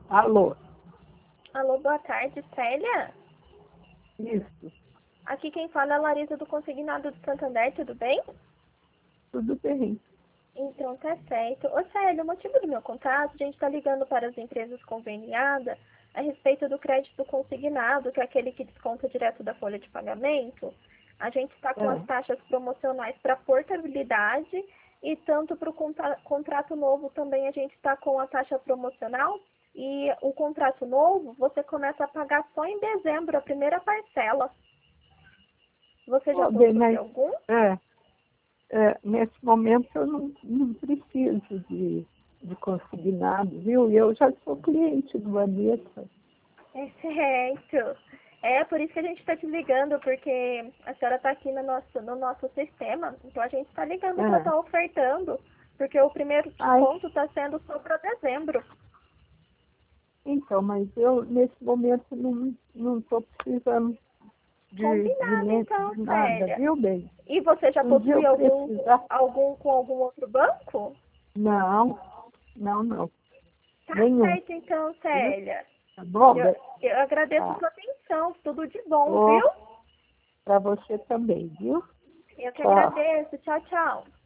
Alô? Alô, boa tarde, Célia? Isso, Aqui quem fala é a Larissa do Consignado do Santander, tudo bem? tudo bem. Então tá certo. Ô Célia, o motivo do meu contato, a gente está ligando para as empresas conveniadas a respeito do crédito consignado, que é aquele que desconta direto da folha de pagamento. A gente está com as É. taxas promocionais para portabilidade e tanto para o contrato novo também a gente está com a taxa promocional. E o contrato novo você começa a pagar só em dezembro, a primeira parcela. Você já Ó, bem, possui mas algum? nesse momento eu não preciso de consignado, viu? E eu já sou cliente do Aneta. É certo. É por isso que a gente está te ligando, porque a senhora está aqui no nosso sistema, então a gente está ligando para É. estar ofertando, porque o primeiro Ai, desconto está sendo só para dezembro. então, mas eu nesse momento não estou precisando Combinado então, de nada, Célia. viu, bem? E você já Um dia eu possui algum, precisar. algum com algum outro banco? Não, não. Tá Nenhum, certo então, viu? Célia. Tá bom, Eu, bem? eu agradeço a Tá. sua atenção, tudo de bom, Ô, viu? para você também, viu? Eu que Tchau. agradeço. Tchau, tchau.